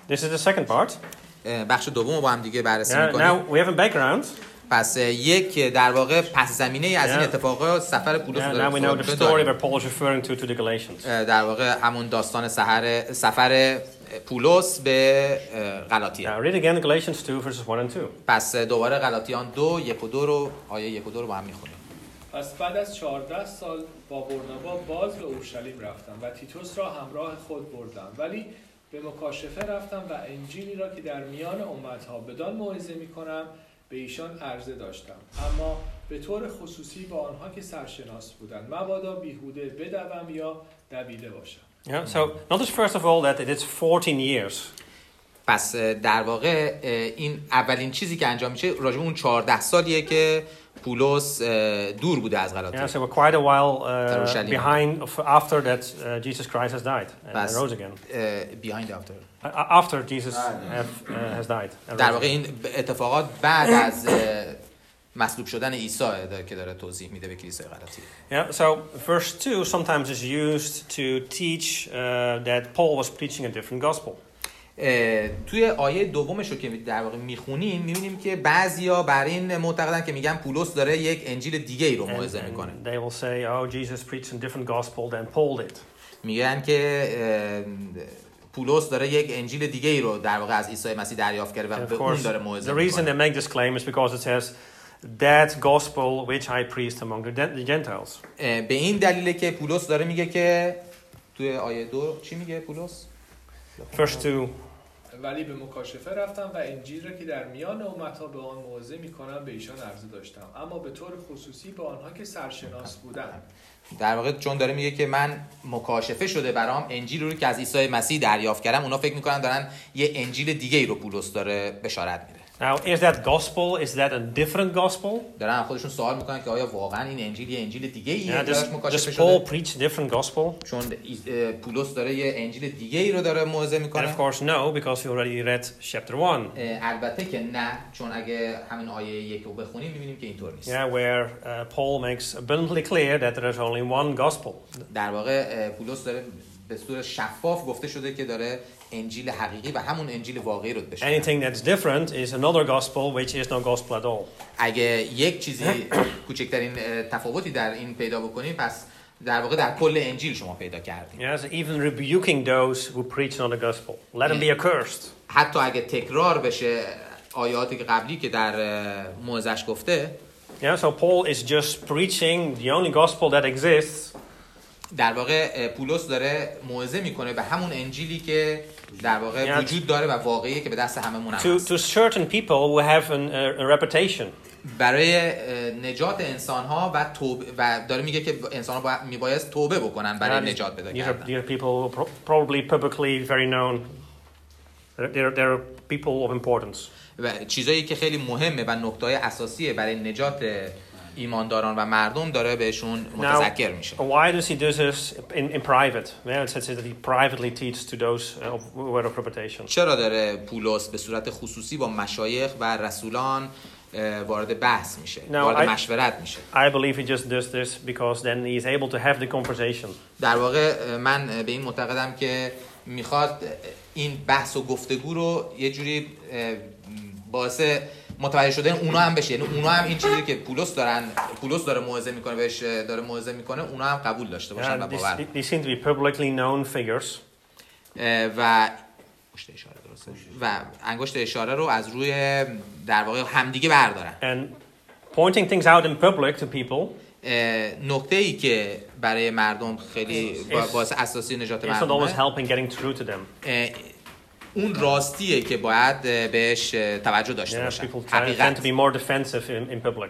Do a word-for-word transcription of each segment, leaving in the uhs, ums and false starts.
This is the second part. بخش دوم با هم دیگه بررسی Yeah, می‌کنیم. now we have a background. پس یک در واقع پس زمینه از این اتفاقات سفر پولس Yeah, داره. now we know the story where Paul is referring to to the Galatians. در واقع همون داستان سفر سفر پولس به غلاطیه. Now read again Galatians two verses one and two. پس دوباره غلاطیان دو یک و دو رو آیه یک و دو رو با هم می‌خونیم. پس بعد از چهارده سال با برنابا باز به اورشلیم رفتم و تیتوس را همراه خود بردم، ولی به مکاشفه رفتم و انجیلی را که در میان امتها بدان موعظه می‌کنم به ایشان عرضه داشتم، اما به طور خصوصی با آنها که سرشناس بودند، مبادا بیهوده بدوم یا دویده باشم. Yeah, so notice first of all that it is fourteen years. پس در واقع این اولین چیزی که انجام میشه راجع به اون چهارده سالیه که پولس دور بوده از غلاطیه. Yeah, so we're quite a while uh, behind after that uh, Jesus Christ has died and rose again. Uh, behind after. Uh, after Jesus have, uh, has died. در واقع این اتفاقات بعد از مصلوب شدن عیسی که داره توضیح میده به کلیسای غلاطیه. Yeah, so verse two sometimes is used to teach uh, that Paul was preaching a different gospel. توی آیه دومش رو که در واقع میخونیم میبینیم که بعضیا بر این معتقدن که میگن پولس داره یک انجیل دیگه ای رو موعظه میکنه. They will say, oh, Jesus preached a different gospel than Paul did. میگن که پولس داره یک انجیل دیگه ای رو در واقع از عیسی مسیح دریافت کرده و به اون داره موعظه میکنه. The reason they make this claim is because it says that gospel which I preached among the Gentiles. به این دلیله که پولس داره میگه که توی آیه دو چی میگه پولس؟ First two. ولی به مکاشفه رفتم و انجیل را که در میان امتها به آن موعظه میکنم به ایشان عرضه داشتم، اما به طور خصوصی به آنها که سرشناس بودند. در واقع چون داره میگه که من مکاشفه شده برام انجیل رو که از عیسی مسیح دریافت کردم، اونا فکر میکنن دارن یه انجیل دیگه ای رو پولس داره بشارت میده. Now, is that gospel, is that a different gospel? دارن خودشون سوال میکنن که آیا واقعا این انجیل یه انجیل دیگه ایه yeah, که مکاشفه شده؟ شده؟ Does Paul preach a different gospel? چون پولس داره یه انجیل دیگه ای رو داره موعظه میکنه. And of course no, because we already read chapter one. البته که نه، چون اگه همین آیه یک رو بخونیم میبینیم که اینطور نیست. Yeah, where uh, Paul makes abundantly clear that there is only one gospel. در واقع پولس داره به صورت شفاف گفته شده که داره انجیل حقیقی و همون انجیل واقعی رو بشه. Anything that's different is another gospel which is no gospel at all. اگه یک چیزی کوچکترین تفاوتی در این پیدا بکنیم، پس در واقع در کل انجیل شما پیدا کردیم. Yes, even rebuking those who preach another gospel. Let them be accursed. حتی اگه تکرار بشه آیاتی که قبلی که در موعظه‌اش گفته. Yeah, so Paul is just preaching the only gospel that exists. در واقع پولس داره موعظه میکنه به همون انجیلی که در واقع وجود داره و واقعیه که به دست هممون هست. To to certain people who have an, a, a reputation. برای نجات انسان‌ها و توبه و داره میگه که انسان‌ها باید میبایست توبه بکنن برای نجات پیدا کردن. These are people who are probably publicly very known. They're they're people of importance. و چیزایی که خیلی مهمه و نکته‌های اساسیه برای نجات ایمانداران و مردم داره بهشون متذکر میشه. Why does he do this in in private? Well, it says that he privately teaches to those who are of reputation. چرا داره پولس به صورت خصوصی با مشایخ و رسولان وارد بحث میشه، وارد مشورت میشه؟ I believe he just does this because then he is able to have the conversation. در واقع من به این معتقدم که میخواد این بحث و گفتگو رو یه جوری باعث متوجه شدن اونا هم بشه، یعنی اونا هم این چیزی که پولس دارن پولس داره موعظه میکنه بهش داره موعظه میکنه اونا هم قبول داشته باشن و باور. These seem to be publicly known figures. و انگشت اشاره درسته و انگشت اشاره رو از روی در واقع همدیگه بردارن. And pointing things out in public to people. نکته ای که برای مردم خیلی باعث اساسی نجات مردمه. It's not always helping getting through to them. اون راستیه که باید بهش توجه داشته باشن. حقیقت. Tend to be more defensive in, in public.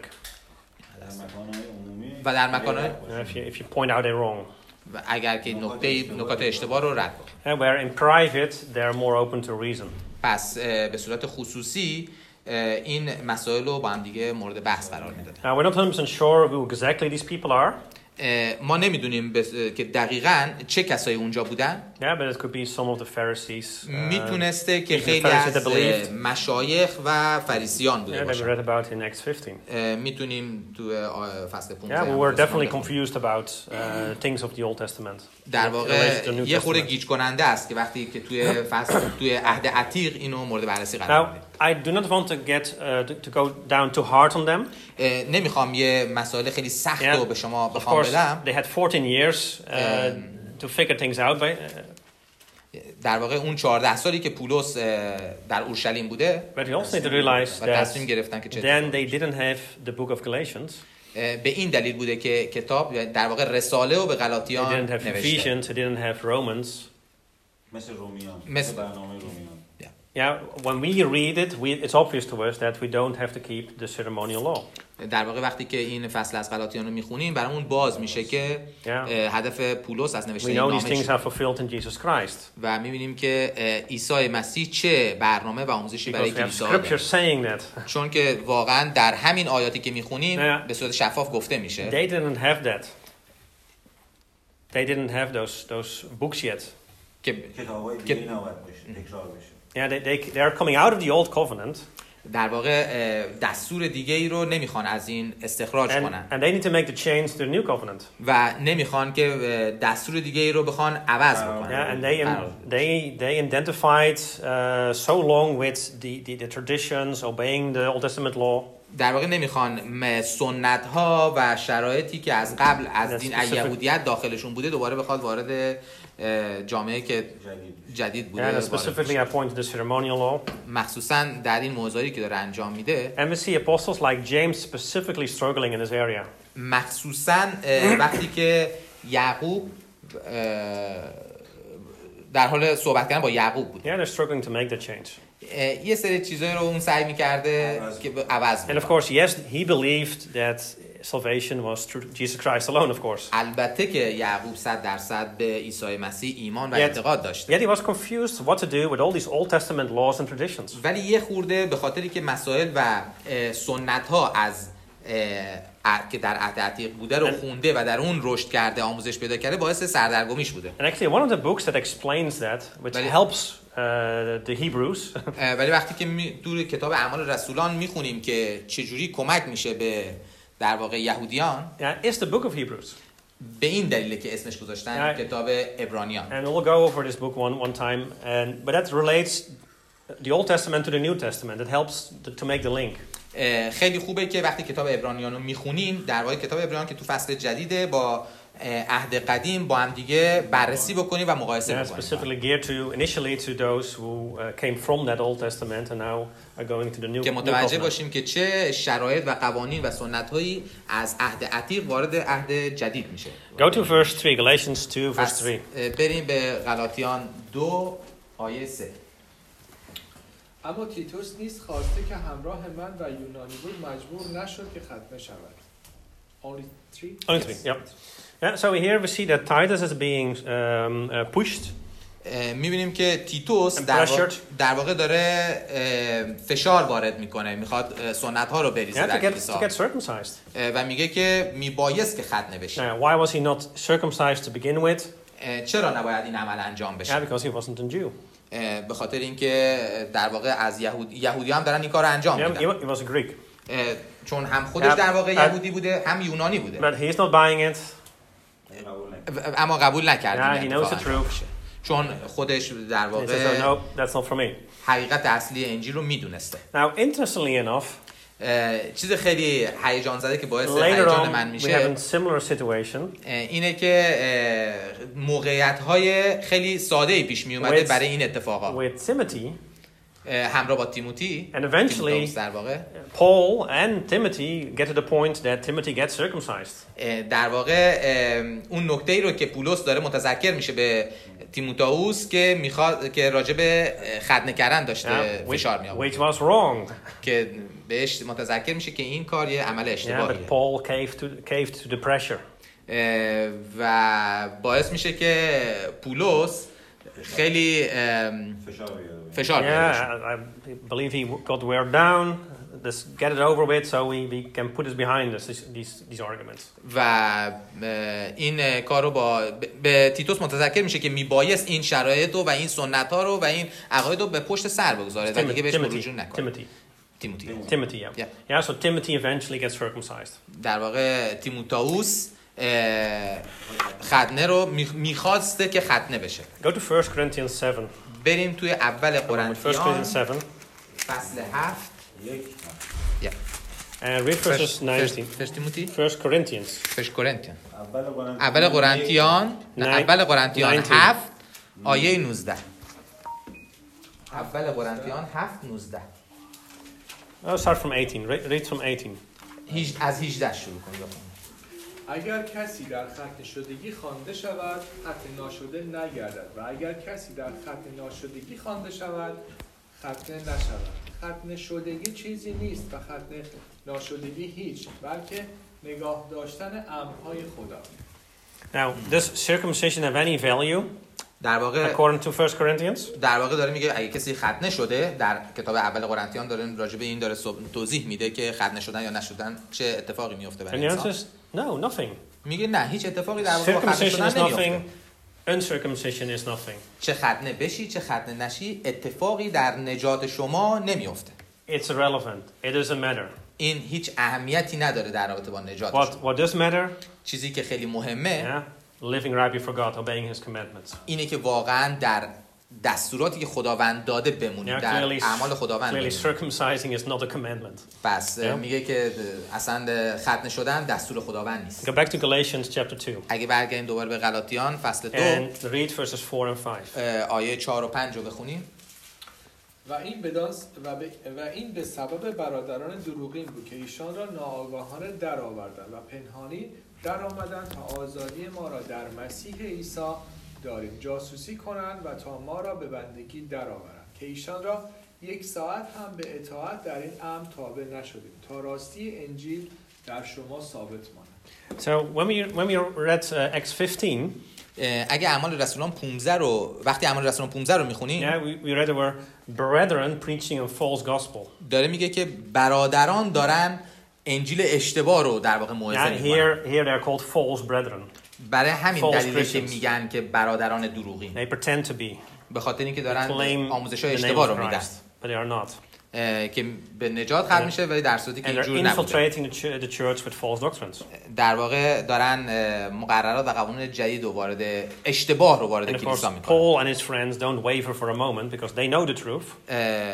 و در مکان‌های if you if you point out a wrong. و اگر که نکته نکات اشتباه رو رد کنن. Where in private they are more open to reason. پس به صورت خصوصی این مسائل رو با هم دیگه مورد بحث قرار میدادن. Now we're not one hundred percent sure who exactly these people are. ما نمیدونیم بس... که دقیقاً چه کسایی اونجا بودن. Yeah, but it could be some of the Pharisees. Uh, میتونسته که خیلی از مشایخ و فریسیان بوده yeah, that we باشن. read about in Acts fifteen. میتونیم تو فصل پانزده. Yeah, we were definitely confused about uh, things of the Old Testament. در واقع یه خورده گیج کننده است که وقتی که توی فصل توی عهد عتیق اینو مورد بررسی قرار بدیم. I do not want to get uh, to, to go down too hard on them. نمیخوام یه مسائل خیلی سخت رو به شما بخوام بدم. They had fourteen years uh, to figure things out. By, uh, در واقع اون چهارده سالی که پولس در اورشلیم بوده. But you also need to realize that تصمیم گرفتن که then they didn't have the book of Galatians. به این دلیل بوده که کتاب در واقع رساله رو به غلاطیان نوشته. They didn't have Ephesians, they didn't have Romans. مثل رومیان. مثل برنامه رومیان. Yeah, when we read it, we, it's obvious to us that we don't have to keep the ceremonial law. در واقع وقتی که این فصل از غلاطیان رو میخونیم برامون باز میشه که yeah. هدف پولس از نوشته این نامه we know these things are fulfilled in Jesus Christ. و میبینیم که عیسی مسیح چه برنامه و آموزشی برای کلیسا داره. چون که واقعا در همین آیاتی که میخونیم yeah. به صورت شفاف گفته میشه. They didn't have that. They didn't have those those books yet. که کتابای دیگه نباید بشه، تکرار بشه. Yeah, they, they, they are coming out of the old covenant. در واقع دستور دیگه ای رو نمیخوان از این استخراج and, کنن. And they need to make the change to the new covenant. و نمیخوان که دستور دیگه ای رو بخوان عوض بکنن. Yeah, and they they they identified uh, so long with the, the the traditions, obeying the Old Testament law. در واقع نمیخوان سنت ها و شرایطی که از قبل از دین یهودیت داخلشون بوده دوباره بخواد وارد جامعه که جدید بوده. And specifically I point to the ceremonial law. مخصوصا در این موضوعی که داره انجام میده. And we see apostles like James specifically struggling in this area. مخصوصا وقتی که یعقوب در حال صحبت کردن با یعقوب بود. Yeah, they're struggling to make the change. یه سری چیزایی رو اون سعی می‌کرده که عوض کنه. And of course, yes, he believed that salvation was through Jesus Christ alone, of course. البته که یعقوب صد درصد به عیسی مسیح ایمان و اعتقاد داشت. Yet he was confused what to do with all these Old Testament laws and traditions. ولی یه خورده به خاطری که مسائل و سنت‌ها از که در عهد عتیق بوده رو خونده و در اون رشد کرده، آموزش پیدا کرده، باعث سردرگمیش بوده. And actually one of the books that explains that, which helps uh, the Hebrews. ولی وقتی که تو کتاب اعمال رسولان میخونیم که چجوری کمک میشه به در واقع یهودیان، yeah, it's the book of Hebrews. به این دلیله که اسمش گذاشتن yeah. کتاب عبرانیان. And we'll go over this book one one time, and but that relates the Old Testament to the New Testament. It helps to, to make the link. خیلی خوبه که وقتی کتاب عبرانیان رو میخونیم، در واقع کتاب عبرانیان که تو فصل جدیده با عهد قدیم با هم دیگه بررسی بکنیم و مقایسه yeah, بکنیم. Specifically geared to initially to those who uh, came from that Old Testament and now are going to the new. که متوجه باشیم که چه شرایط و قوانین و سنت‌هایی از عهد عتیق وارد عهد جدید میشه. Go to verse three, Galatians two, verse three. بریم به غلاطیان دو آیه سه. اما تیتوس نیز خواسته که همراه من و یونانی بود مجبور نشد که ختنه شود. Only three? Only three, yep. Yeah, so here we see that Titus is being um, uh, pushed. می‌بینیم که تیتوس در واقع, در واقع داره فشار وارد میکنه، میخواد سنت‌ها رو بریزه در کلیسا و میگه که میبایست که ختنه بشه. Now, why was he not circumcised to begin with? چرا نباید این عمل انجام بشه؟ Yeah, because he wasn't a Jew. به خاطر اینکه در واقع از یهود یهودی هم دارن این کارو انجام میدن. Yeah, he was a Greek. چون هم خودش در واقع یهودی بوده هم یونانی بوده. But he's not buying it. اما قبول نکرد. Yeah, he knows the truth. چون خودش در واقع says, no, that's not for me. حقیقت اصلی انجیل رو میدونسته. Now, interestingly enough, چیز خیلی هیجان زده که باعث هیجان من میشه اینه که موقعیت‌های خیلی ساده‌ای پیش می اومده برای این اتفاقا. همراه با تیموتی and eventually در واقع Paul and Timothy get to the point that Timothy gets circumcised. در واقع اون نکته‌ای رو که پولس داره متذکر میشه به تیموتائوس که میخواد که راجع به ختنه کردن داشته yeah, فشار می آورد. Which was wrong. که بهش متذکر میشه که این کار یه عمل اشتباهیه. Yeah, but Paul caved to caved to the pressure. و باعث میشه که پولس خیلی فشار بیاره. Yeah, I believe he got wear down let's get it over with so we, we can put this behind us, these, these, these arguments. و این کارو با به تیتوس متذکر میشه که میبایست این شرایط رو و این سنت ها رو و این عقاید رو به پشت سر بگذاره و دیگه بهش رجوع نکنه. Timothy. تیموتی. Timothy, yeah. Yeah. Yeah, so Timothy eventually gets circumcised. در واقع تیموتائوس ختنه رو میخواسته که ختنه بشه. Go to First Corinthians seven. بریم توی اول First قرنتیان Corinthians seven. فصل هفت. یک And read verses nineteen. First Timothy. First Corinthians. First Corinthians. اول اول قرنتیان نه اول قرنتیان هفت آیه نوزده. اول قرنتیان هفت نوزده. I'll start from eighteen. Read, read from eighteen. از هجده شروع کنید. اگر کسی در ختنه شدگی خوانده شود ختنه ناشده نگردد و اگر کسی در ختنه ناشدگی خوانده شود ختنه نشود. ختنه شدگی چیزی نیست و ختنه ناشدگی هیچ، بلکه نگاه داشتن امرهای خدا. Now, does circumcision have any value? در واقع According to First Corinthians? در واقع داره میگه اگه کسی ختنه شده، در کتاب اول قرنتیان داره راجع به این داره توضیح میده که ختنه شدن یا نشدن چه اتفاقی میفته And برای the انسان. answer is no, nothing. میگه نه هیچ اتفاقی در واقع با ختنه Circumcision شدن is نمیفته. nothing. Uncircumcision is nothing. چه ختنه بشی چه ختنه نشی اتفاقی در نجات شما نمیفته. It's irrelevant. It doesn't matter. این هیچ اهمیتی نداره در رابطه با نجات What شما. what does matter? چیزی که خیلی مهمه Yeah, living right before God, obeying His commandments. اینه که واقعا در دستوراتی که خداوند داده بمونیم، Yeah, در clearly, اعمال خداوند clearly بمونیم. circumcising is not a commandment. پس Yeah. میگه که اصلا ختنه شدن دستور خداوند نیست. Go back to Galatians chapter two اگه برگردیم دوباره به غلاطیان فصل دو and read verses four and five. آیه چهار و پنج رو بخونیم. و این بدانس و, به و این به سبب برادران دروغین بود که ایشان را ناآگاهانه درآوردند و پنهانی در آمدند تا آزادی ما را در مسیح عیسی داریم جاسوسی کنند و تا ما را به بندگی درآورند که ایشان را یک ساعت هم به اطاعت در این امر تابع نشدیم تا راستی انجیل در شما ثابت ماند. So when we when we read uh, Acts fifteen, اگه اعمال رسولان پانزده رو وقتی اعمال رسولان پانزده رو میخونیم yeah, we, we read there were brethren preaching a false gospel. داره میگه که برادران دارن انجیل اشتباه رو در واقع موعظه Yeah, میکنن. here here they are called false brethren. برای همین false دلیله که Christians. میگن که برادران دروغین. They pretend to be. به خاطر اینکه دارن Claim آموزش‌های the name اشتباه of رو میدن. Christ, but they are not. که به نجات ختم میشه ولی در صورتی که And they're اینجور نبوده. infiltrating the, ch- the church with false doctrines. در واقع دارن مقررات و قوانین جدید رو وارد اشتباه رو وارد And of course, کلیسا میکنن. Paul and his friends don't waver for a moment because they know the truth.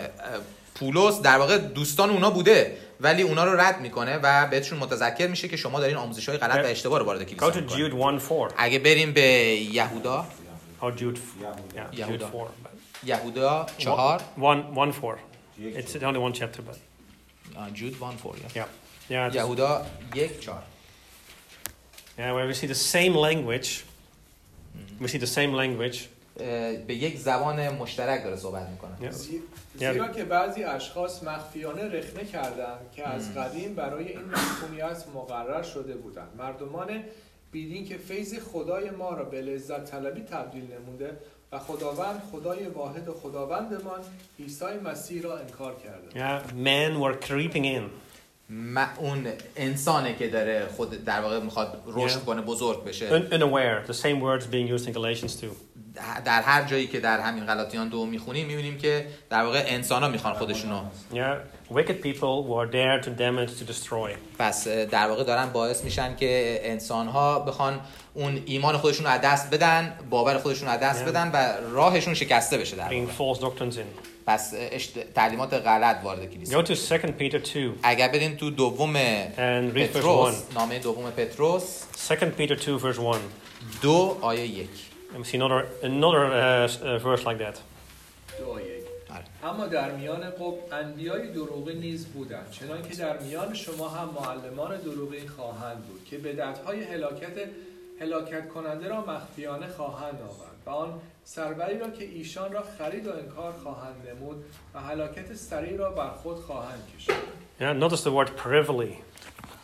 پولس در واقع دوستان اونا بوده ولی اونا رو رد میکنه و بهشون متذکر میشه که شما دارین آموزش‌های غلط و اشتباه رو وارد کلیسا Go to میکنید. Jude one four. اگه بریم به یهودا Or Jude, yeah, Jude Yehuda. four. یهودا چهار One, one four. It's only one chapter, but جود وان فور yeah, yeah. it's- یهودا یک چهار Yeah, where we see the same language. We see the same language. به یک زبان مشترک داره صحبت میکنه. Yeah. زی- یعنی- زیرا که بعضی اشخاص مخفیانه رخنه کردند که از قدیم برای این محکومیت مقرر شده بودند. مردمان بیدین که فیض خدای ما را به لذت طلبی تبدیل نموده و خداوند خدای واحد و خداوندمان عیسی مسیح را انکار کرده. Yeah, men were creeping in. ما اون انسانه که داره خود در واقع میخواد رشد Yeah. کنه بزرگ بشه. Un- unaware. The same words being used in Galatians two. در هر جایی که در همین غلاطیان دو میخونیم میبینیم که در واقع انسان ها میخوان خودشونو. Yeah, wicked people who are there to damage, to destroy. پس در واقع دارن باعث میشن که انسان ها بخوان اون ایمان خودشون رو از دست بدن، باور خودشون رو از دست Yeah. بدن و راهشون شکسته بشه در Bringing واقع. false doctrines in. پس اشت... تعلیمات غلط وارد کلیسا. Go to Second Peter two. اگر بریم تو دوم And read verse پتروس، one. نامه دوم پتروس Second Peter two verse one. دو آیه یک. And we see another another uh, s- uh, verse like that. دو یک. آره. اما در میان قوم انبیای دروغی نیز بودند، چنان که در میان شما هم معلمان دروغی خواهند بود که بدعت‌های هلاکت هلاکت کننده را مخفیانه خواهند آورد و آن سروری را که ایشان را خرید و انکار خواهند نمود و هلاکت سریع را بر خود خواهند کشید. Yeah, notice the word privily.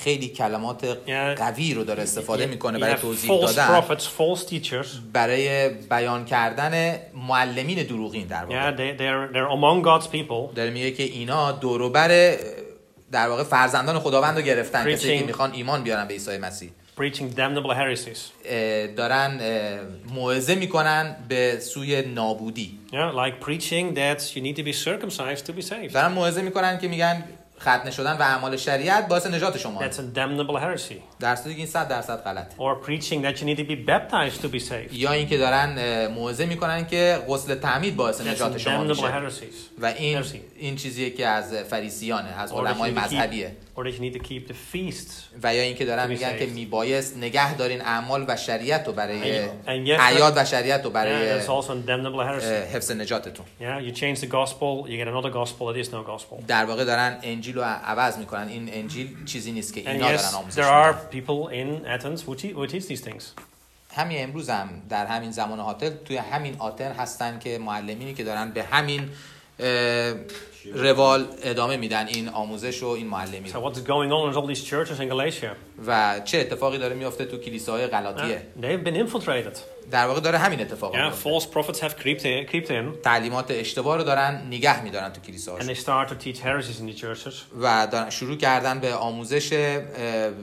خیلی کلمات Yeah. قوی رو داره استفاده You- میکنه you برای have توضیح false دادن، prophets, false teachers. برای بیان کردن معلمین دروغین در واقع. Yeah, they, they're, they're among God's people, داره میگه که اینا دوروبر در واقع فرزندان خداوند رو گرفتن، Preaching. کسی که میخوان ایمان بیارن به عیسی مسیح. preaching damnable heresies. اه، دارن اه، موعظه میکنن به سوی نابودی. Yeah, like preaching that you need to be circumcised to be saved. دارن موعظه میکنن که میگن ختنه شدن و اعمال شریعت باعث نجات شما، That's a damnable heresy. در صورتی که این صد درصد غلطه. Or preaching that you need to be baptized to be saved. یا اینکه دارن اه، موعظه میکنن که غسل تعمید باعث That's نجات a شما damnable میشه heresies. و این Heresy. این چیزیه که از فریسیانه، از Or that, علمای you need to مذهبیه. keep, or that you need to keep the feasts. و یا اینکه دارن To be میگن که saved. میبایست نگه دارین اعمال و شریعت رو برای And- and yes, حیات و شریعت رو Yeah, برای that's also a damnable اه، heresy. حفظ نجاتتون. Yeah, you change the gospel, you get another gospel that is no gospel. در واقع دارن انجیل رو عوض میکنن. این انجیل چیزی نیست که And اینا دارن yes, آموزش there are میدن. people in Athens who, te- who teach these things. همین امروز هم در همین زمان آتن، توی همین آتن هستن که معلمینی که دارن به همین اه، روال ادامه میدن این آموزش و این معلمی So رو. what's going on in all these churches in Galatia? و چه اتفاقی داره میفته تو کلیساهای Uh, غلاطیه؟ they've been infiltrated. در واقع داره همین اتفاق Yeah, میفته. false prophets have creeped in, creeped in تعلیمات اشتباه رو دارن نگه میدارن تو and کلیساهاشون they start to teach heresies in the churches. و دارن شروع کردن به آموزش اه، اه،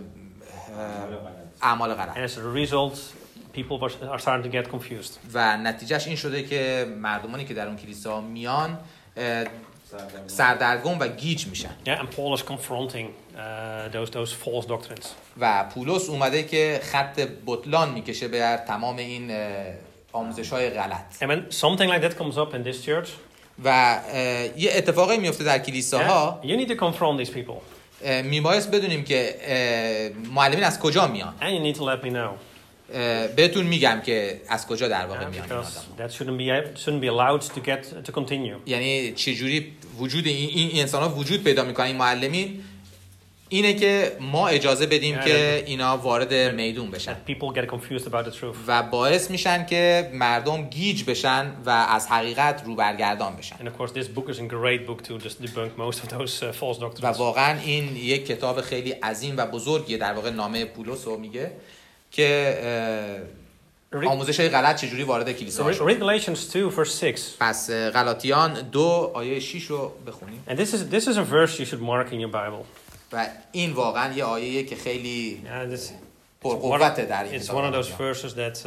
اعمال غلط. And as a result, people were- are starting to get confused. و نتیجهش این شده که مردمانی که در اون کلیسا میان اه، سردرگم و گیج میشن. Yeah, and Paul is confronting uh, those those false doctrines. و پولس اومده که خط بطلان میکشه بر تمام این آموزش های غلط. And when something like that comes up in this church, و اه، یه اتفاقی میفته در کلیساها. yeah, you need to confront these people, اه، میبایست بدونیم که اه، معلمین از کجا میان. and you need to let me know. اه، بهتون میگم که از کجا در واقع Yeah, میان این because آدم‌ها. that shouldn't be shouldn't be allowed to get to continue. یعنی چجوری وجود این این انسان ها وجود پیدا میکنن، این معلمین، اینه که ما اجازه بدیم Yeah, که اینا وارد میدون بشن That people get confused about the truth. و باعث میشن که مردم گیج بشن و از حقیقت رو برگردان بشن. And of course, this book is a great book to just debunk most of those uh, false و doctrines. واقعا این یک کتاب خیلی عظیم و بزرگیه، در واقع نامه پولس رو میگه که اه، Read, آموزش های غلط چجوری وارد کلیسا read شد. Galatians two, verse six. پس اه، غلاطیان دو آیه شش رو بخونیم. And this is this is a verse you should mark in your Bible. و این واقعا یه آیه که خیلی Yeah, this, پرقوته در این it's کتاب one of those غلاطیان. verses that.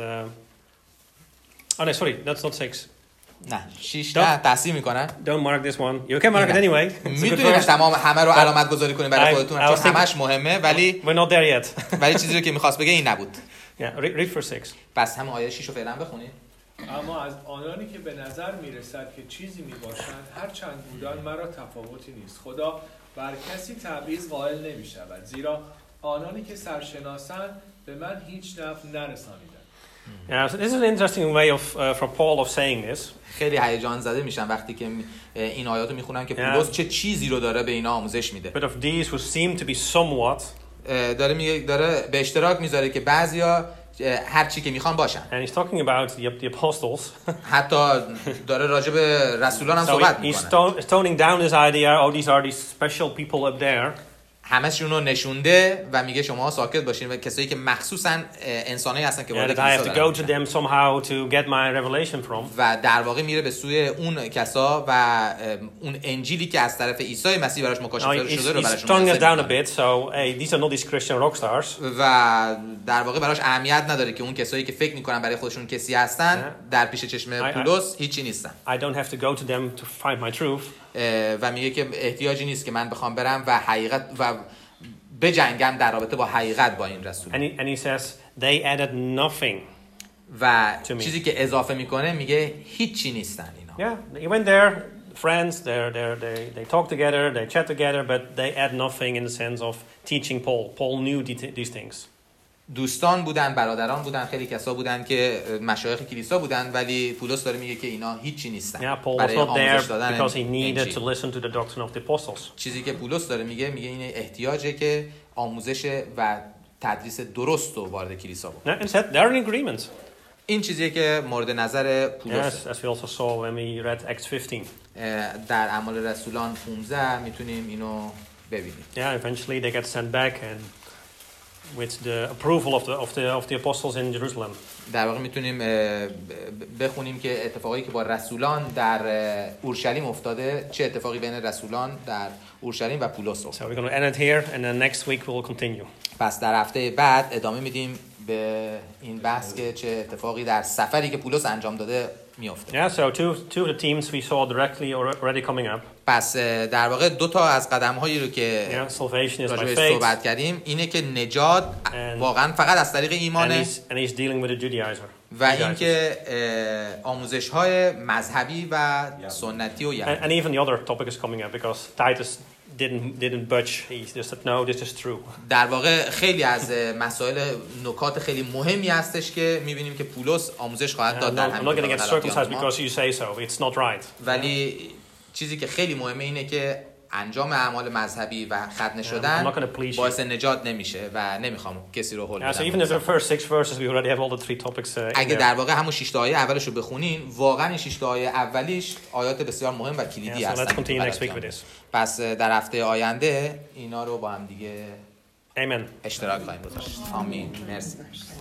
Uh, oh no, sorry, that's not six. نه شش نه تصحیح میکنن. Don't mark this one. You can mark it نه. anyway. It's a good میتونید verse. تمام همه رو علامت گذاری کنید برای I- خودتون I was چون thinking- همش مهمه، ولی We're not there yet. ولی چیزی رو که میخواست بگه این نبود. Yeah, read, read verse six. پس هم آیه شش رو فعلا بخونید. اما از آنانی که به نظر میرسد که چیزی میباشند هر چند بودن مرا تفاوتی نیست. خدا بر کسی تبعیض قائل نمی شود، زیرا آنانی که سرشناسند به من هیچ نفع نرسانیدند. Yeah, so this is an interesting way of uh, for Paul of saying this. خیلی هیجان زده میشن وقتی که می- این آیات رو میخونن که Yeah. پولس چه چیزی رو داره به اینا آموزش میده. But of these who seem to be somewhat, اه، داره میگه، داره به اشتراک میذاره که بعضیا اه، هر چی که میخوان باشن. and he's talking about the, the apostles. حتی داره راجع به رسولان هم So صحبت he, he's میکنه. sto- toning down this idea. Oh, these are these special people up there. همشون رو نشونده و میگه شما ساکت باشین و کسایی که مخصوصا انسانایی هستن که Yeah, وارد that I have کلیسا to go دارن to them somehow to get my revelation from. و در واقع میره به سوی اون کسا و اه، اون انجیلی که از طرف عیسی مسیح براش Now, مکاشفه he's, شده رو he's براشون toning us منتقل down a می‌کنه. bit. So, hey, these are not these Christian rock stars. و در واقع براش اهمیت نداره که اون کسایی که فکر میکنن برای خودشون کسی هستن Yeah. در پیش چشم I- I- پولس هیچی نیستن. I don't have to go to them to find my truth. اه، و میگه که احتیاجی نیست که من بخوام برم و حقیقت و بجنگم در رابطه با حقیقت با این رسول. And he, and he says, they added nothing. و To me. چیزی که اضافه میکنه میگه هیچی نیستن اینا. Yeah, he went there, friends, they're, they're, they, they talk together, they chat together, but they add nothing in the sense of teaching Paul. Paul knew the- these things. دوستان بودن، برادران بودن، خیلی کسا بودن که مشایخ کلیسا بودن، ولی پولس داره میگه که اینا هیچی نیستن. Yeah, Paul was برای not آموزش there دادن because he needed انجیل. to listen to the doctrine of the apostles. چیزی که پولس داره میگه میگه این احتیاجه که آموزش و تدریس درست رو وارد کلیسا بکنه. Yeah, instead, they're in agreement. این چیزیه که مورد نظر Yes, پولس. as we also saw when we read Acts fifteen. در اعمال رسولان پانزده میتونیم اینو ببینیم. Yeah, eventually they get sent back and with the approval of the of the of the apostles in Jerusalem. در واقع میتونیم بخونیم که اتفاقی که با رسولان در اورشلیم افتاده، چه اتفاقی بین رسولان در اورشلیم و پولس افتاد. So we're going to end it here and then next week we will continue. پس در هفته بعد ادامه میدیم به این بحث که چه اتفاقی در سفری که پولس انجام داده میفته. Yeah, so two two of the teams we saw directly already coming up. پس در واقع دو تا از قدم‌هایی رو که Yeah, salvation is by راجعش faith. صحبت کردیم اینه که نجات واقعا فقط از طریق ایمانه And he's, and he's dealing with a Judaizer. و اینکه آموزش‌های مذهبی و سنتی و یهودی. And, and even the other topic is coming up because Titus didn't didn't budge. He just said no, this is true. در واقع خیلی از مسائل نکات خیلی مهمی هستش که می‌بینیم که پولس آموزش خواهد داد در همین. I'm not going to get circumcised because you say so. It's not right. ولی چیزی که خیلی مهمه اینه که انجام اعمال مذهبی و ختنه شدن باعث نجات نمیشه و نمیخوام کسی رو هول بدم. So even if the first six verses we already have all the three topics. Uh, اگه در واقع همون شش تا آیه اولش رو بخونین، واقعا این شش تا آیه اولیش آیات بسیار مهم و کلیدی yeah, so هستن. let's continue next week with this. پس در هفته آینده اینا رو با هم دیگه Amen. اشتراک خواهیم گذاشت. آمین. مرسی.